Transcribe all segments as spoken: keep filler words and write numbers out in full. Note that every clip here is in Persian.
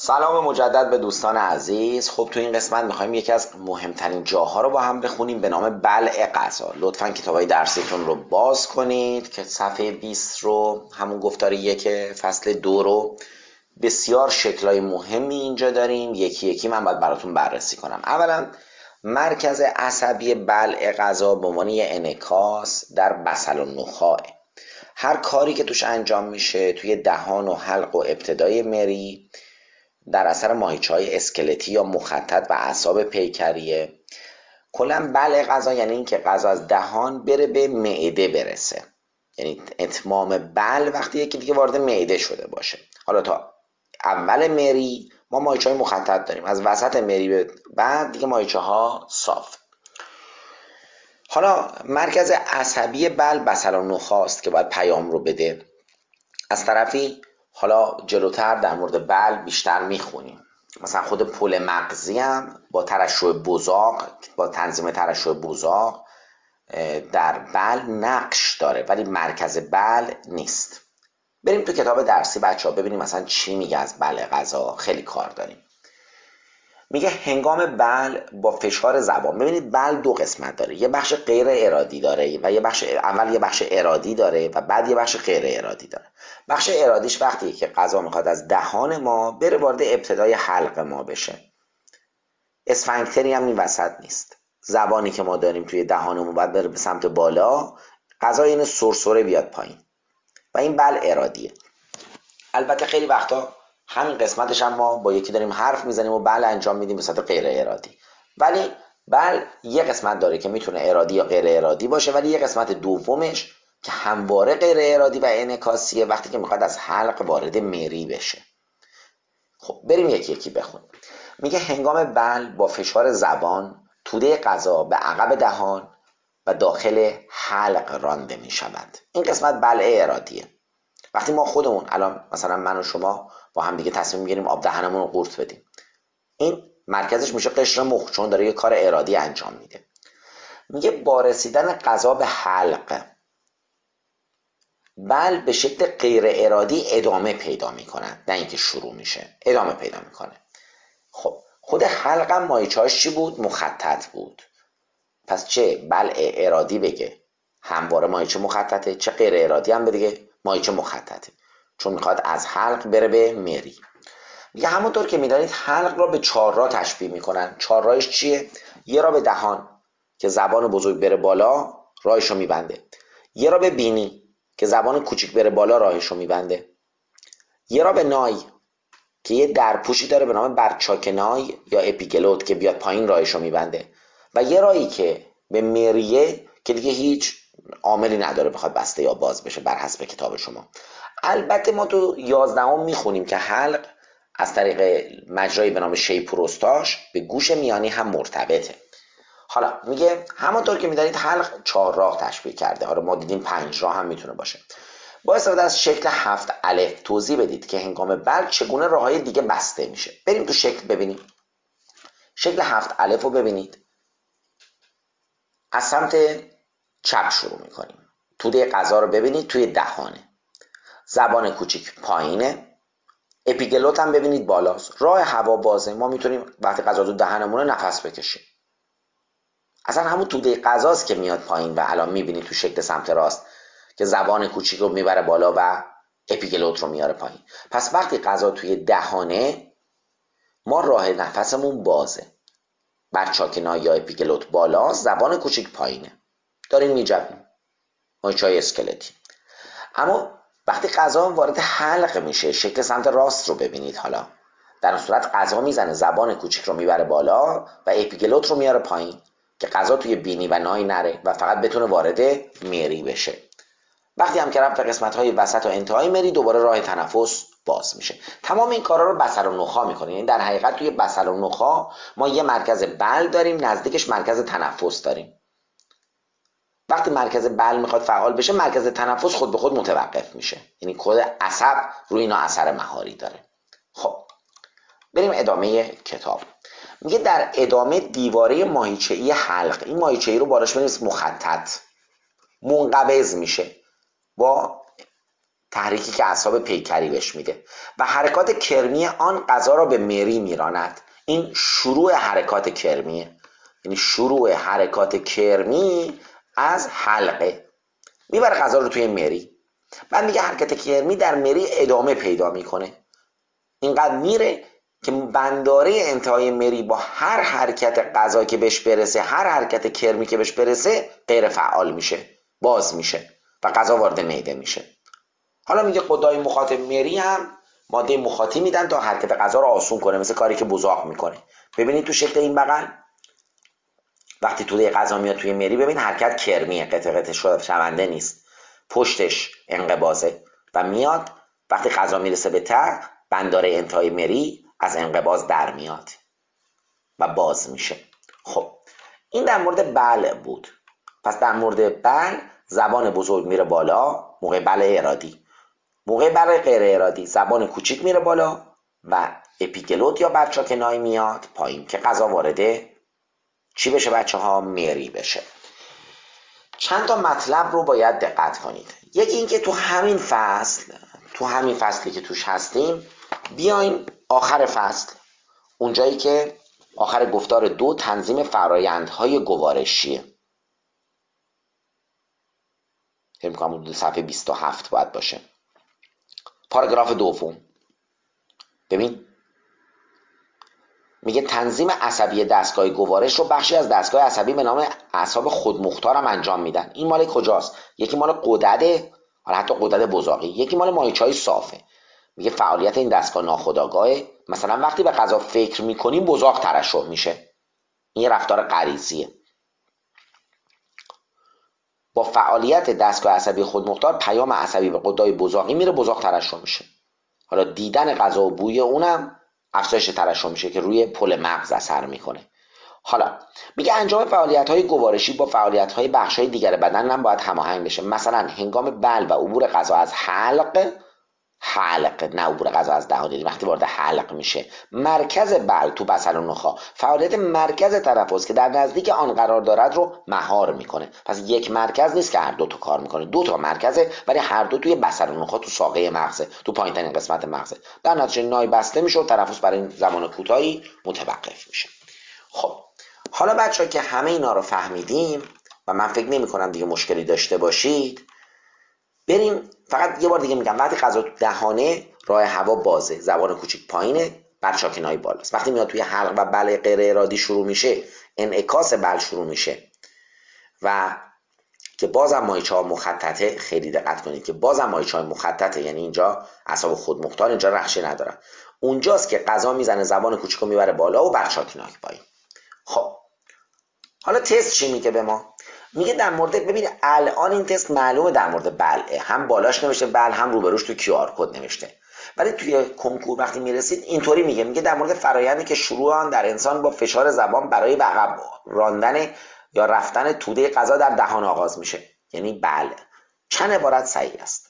سلام مجدد به دوستان عزیز. خب تو این قسمت میخوایم یکی از مهمترین جاها رو با هم بخونیم به نام بلع غذا. لطفاً کتابای درسیتون رو باز کنید که صفحه بیست رو، همون گفتار یک فصل دو رو، بسیار شکلای مهمی اینجا داریم. یکی یکی من باید براتون بررسی کنم. اولا مرکز عصبی بلع غذا به عنوان یه انعکاس در بصل و نخاع. هر کاری که توش انجام میشه توی دهان و حلق و ابتدای مری در اثر ماهیچه‌های اسکلتی یا مخطط و اعصاب پیکریه. کلا بلع غذا یعنی این که غذا از دهان بره به معده برسه، یعنی اتمام بلع وقتی که دیگه وارد معده شده باشه. حالا تا اول مری ما ماهیچه‌های مخطط داریم، از وسط مری به بعد دیگه ماهیچه‌ها صاف. حالا مرکز عصبی بلع بصل و نخاست که باید پیام رو بده. از طرفی حالا جلوتر در مورد بلع بیشتر میخونیم. مثلا خود پل مغزی هم با ترشح بزاق، با تنظیم ترشح بزاق در بلع نقش داره ولی مرکز بلع نیست. بریم تو کتاب درسی بچه ها ببینیم مثلا چی میگه از بلع غذا. خیلی کار داریم. میگه هنگام بلع با فشار زبان. ببینید بلع دو قسمت داره، یه بخش غیر ارادی داره و یه بخش اول یه بخش ارادی داره و بعد یه بخش غیر ارادی داره. بخش ارادیش وقتی که غذا میخواد از دهان ما بره وارد ابتدای حلق ما بشه. اسفنکتری هم این وسط نیست. زبانی که ما داریم توی دهانمون باید بره به سمت بالا، غذا این سرسره بیاد پایین و این بلع ارادیه. البته خیلی وقتا همین قسمتش هم ما با یکی داریم حرف میزنیم و بلع انجام میدیم به صورت غیر ارادی، ولی بلع یه قسمت داره که میتونه ارادی یا غیر ارادی باشه، ولی یه قسمت دومش که همواره غیر ارادی و انعکاسیه وقتی که میخواد از حلق وارد مری بشه. خب بریم یکی یکی بخونیم. میگه هنگام بلع با فشار زبان توده غذا به عقب دهان و داخل حلق رانده میشود. این قسمت بلع ارادیه. وقتی ما خودمون الان مثلا من و شما با هم دیگه تصمیم میگیریم آب دهنمون رو قورت بدیم، این مرکزش میشه قشر مخ، چون داره یه کار ارادی انجام میده. میگه با رسیدن غذا به حلق بل به شکل غیر ارادی ادامه پیدا میکنن، نه اینکه شروع میشه، ادامه پیدا میکنه. خب خود حلق هم ماهیچه‌اش چی بود؟ مخطط بود. پس چه بلع ارادی بگه همواره ماهیچه مخططه، چه غیر ارادی هم بگه ماهیچه مخططه، چون میخواد از حلق بره به مری. میگه همونطور که میدانید حلق را به چهار راه تشبیه میکنن. چهار راهش چیه؟ یه را به دهان که زبان بزرگ بره بالا راهشو میبنده، یه را به بینی که زبان کوچیک بره بالا راهشو میبنده، یه را به نای که یه درپوشی داره به نام برچاک نای یا اپیگلوت که بیاد پایین راهشو میبنده، و یه راهی که به مریه که دیگه هیچ عاملی نداره بخواد بسته یا باز بشه بر حسب کتاب شما. البته ما تو یازدهم میخونیم که حلق از طریق مجرایی به نام شیپوروستاش به گوش میانی هم مرتبطه. حالا میگه همونطور که میدانید حلق چهار راه تشبیه کرده. حالا ما دیدیم پنج راه هم میتونه باشه. با استفاده از شکل هفت الف توضیح بدید که هنگام بلع چگونه راههای دیگه بسته میشه. بریم تو شکل ببینیم. شکل هفت الف رو ببینید. از سمت چپ شروع میکنیم. توده غذا رو ببینید توی دهانه، زبان کوچیک پایینه، اپیگلوت هم ببینید بالاست، راه هوا بازه. ما میتونیم وقتی غذا تو دهنمونه نفس بکشیم. اصلا همون توده غذاست که میاد پایین و الان میبینید تو شکل سمت راست که زبان کوچیک رو میبره بالا و اپیگلوت رو میاره پایین. پس وقتی غذا توی دهانه ما راه نفسمون بازه، برچاک نای یا اپیگلوت بالاست، زبان کوچیک پایینه، داریم میجویم ماهیچه‌های اسکلتی. اما وقتی غذا وارد حلق میشه شکل سمت راست رو ببینید. حالا در اون صورت غذا میزنه زبان کوچیک رو میبره بالا و اپیگلوت رو میاره پایین که غذا توی بینی و نای نره و فقط بتونه وارد مری بشه. وقتی هم که رفت به قسمت‌های وسط و انتهای مری دوباره راه تنفس باز میشه. تمام این کارا رو بصل و نخاع میکنه. یعنی در حقیقت توی بصل و نخاع ما یه مرکز بلع داریم، نزدیکش مرکز تنفس داریم. وقتی مرکز بلع میخواد فعال بشه مرکز تنفس خود به خود متوقف میشه. یعنی کد عصب روی اینا اثر مهاری داره. خب بریم ادامه کتاب. میگه در ادامه دیواره ماهیچه‌ای حلق، این ماهیچه‌ای رو باراش بنویس مخطط، منقبض میشه با تحریکی که اعصاب پیکری بهش میده و حرکات کرمی آن غذا را به مری میراند. این شروع حرکات کرمیه، یعنی شروع حرکات کرمی از حلقه میبره غذا رو توی مری. بعد میگه حرکت کرمی در مری ادامه پیدا میکنه، اینقدر میره که بنداره انتهای مری با هر حرکت غذا که بهش برسه، هر حرکت کرمی که بهش برسه غیر فعال میشه، باز میشه و غذا وارد معده میشه. حالا میگه غدای مخاطب مری هم ماده مخاطی میدن تا حرکت غذا رو آسون کنه، مثل کاری که بزاق میکنه. ببینید تو شکل این بغل وقتی توده غذا میاد توی مری، ببین حرکت کرمیه، قطع قطع شونده نیست، پشتش انقباضه و میاد. وقتی غذا میرسه به ته، بنداره انتهای مری از انقباض در میاد و باز میشه. خب این در مورد بلع بود. پس در مورد بلع زبان بزرگ میره بالا موقع بلع ارادی، موقع بلع غیر ارادی زبان کوچیک میره بالا و اپیگلوت یا برچاکنای میاد پایین که غذا وارده چی بشه بچه ها؟ مری بشه. چند تا مطلب رو باید دقت کنید. یکی این که تو همین فصل تو همین فصلی که توش هستیم بیاین آخر فصل، اونجایی که آخر گفتار دو تنظیم فرایندهای گوارشیه، فکر می‌کنم حدود صفحه بیست و هفت باید باشه، پاراگراف دوم. ببین میگه تنظیم عصبی دستگاه گوارش رو بخشی از دستگاه عصبی به نام اعصاب خودمختار هم انجام میدن. این مال کجاست؟ یکی مال غدده، حالا حتی غدد بزاقی، یکی مال ماهیچه‌های صافه. میگه فعالیت این دستگاه ناخودآگاهه. مثلا وقتی به غذا فکر میکنیم بزاق ترشح میشه، این رفتار غریزیه. با فعالیت دستگاه عصبی خودمختار پیام عصبی به غدای بزاقی میره، بزاق ترشح میشه. حالا دیدن غذا و بوی اونم افزایش ترشح میشه که روی پل مغز اثر میکنه. حالا میگه انجام فعالیت‌های گوارشی با فعالیت‌های بخش‌های دیگر بدن هم باید هماهنگ بشه. مثلا هنگام بلع و عبور غذا از حلق حلق نه عبور غذا از دهان، یعنی وقتی وارد حلق میشه، مرکز بلع تو بصل و نخاع فعالیت مرکز تنفس که در نزدیک آن قرار دارد رو مهار میکنه. پس یک مرکز نیست که هر دو تا کار میکنه، دو تا مرکزه ولی هر دو توی بصل و نخاع، تو ساقه مغزه، تو پایین‌ترین قسمت مغزه. در نتیجه نای بسته میشه و تنفس برای زمان کوتاهی متوقف میشه. خب حالا بچه‌ها که همه اینا رو فهمیدیم و من فکر نمی‌کنم دیگه مشکلی داشته باشید، بریم. فقط یه بار دیگه میگم وقتی غذا تو دهانه، راه هوا بازه، زبان کوچیک پایینه، برچاکنای بالاست. وقتی میاد توی حلق و بلع غیر ارادی شروع میشه، انعکاس بلع شروع میشه و که بازم ماهیچه‌ها مخططه. خیلی دقت کنید که بازم ماهیچه‌ها مخططه، یعنی اینجا اعصاب خودمختار اینجا رخشی ندارن. اونجاست که غذا میزنه، زبان کوچیکو میبره بالا و برچاکنای پایین. خب حالا تست چی میگه به ما؟ میگه در مورد، ببینید الان این تست معلومه در مورد بلعه، هم بالاش نوشته بل، هم روبروش تو کیو آر کد نوشته، ولی توی کنکور وقتی میرسید اینطوری میگه میگه در مورد فرایندی که شروع آن در انسان با فشار زبان برای به عقب راندن یا رفتن توده غذا در دهان آغاز میشه، یعنی بله. چند عبارت صحیح است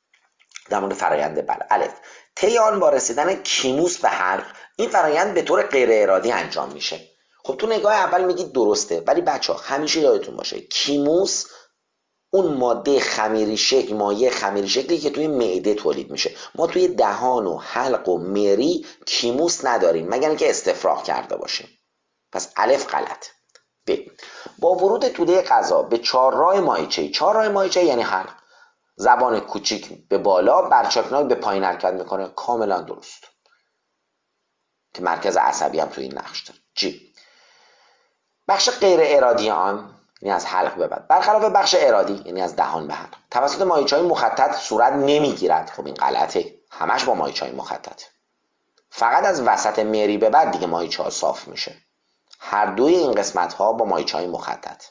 در مورد فرایند بله؟ الف، طی آن با رسیدن کیموس به حلق این فرایند به طور غیر ارادی انجام میشه. خب تو نگاه اول میگید درسته، ولی بچه ها همیشه یادتون باشه کیموس اون ماده خمیری شکل، مایع خمیری شکلی که توی معده تولید میشه. ما توی دهان و حلق و مری کیموس نداریم مگر اینکه استفراغ کرده باشیم. پس الف غلط. ب، با ورود توده غذا به چهارراه ماهیچه‌ای، چهارراه ماهیچه‌ای یعنی حلق، زبان کوچیک به بالا، برچاکنای به پایین حرکت میکنه. کاملا درست که مرکز عصبی هم توی این نقش داره. جی، بخش غیر ارادی آن یعنی از حلق به بعد، برخلاف بخش ارادی یعنی از دهان به حلق، توسط ماهیچه‌های مخطط صورت نمیگیرد. خب این غلطه، همش با ماهیچه‌های مخطط. فقط از وسط مری به بعد دیگه ماهیچه‌ها صاف میشه. هر دوی این قسمت ها با ماهیچه‌های مخطط.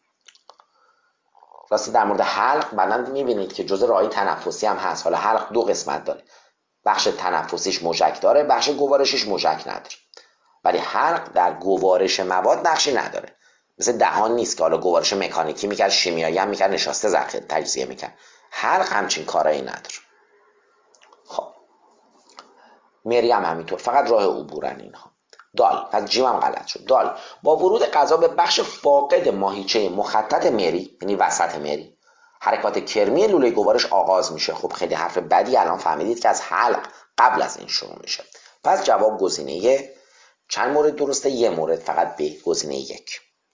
راستی در مورد حلق بعداً میبینید که جزء راهی تنفسی هم هست. حالا حلق دو قسمت داره، بخش تنفسیش موشک داره، بخش گوارشیش موشک نداره. ولی حلق در گوارش مواد نقشی نداره، مثل دهان نیست که حالا گوارش مکانیکی میکرد، شیمیایی هم میکرد، نشاسته ذخیره تجزیه میکرد. حلق همچین کارایی نداره. خب مری هم همینطور، فقط راه عبورن اینها. دال، پس جیم هم غلط شد. دال، با ورود غذا به بخش فاقد ماهیچه مخطط مری یعنی وسط مری، حرکات کرمی لوله گوارش آغاز میشه. خب خیلی حرف بدی الان فهمیدید که از حلق قبل از این شروع میشه. پس جواب گزینه چند مورد درسته؟ یه مورد فقط به گزینه یک.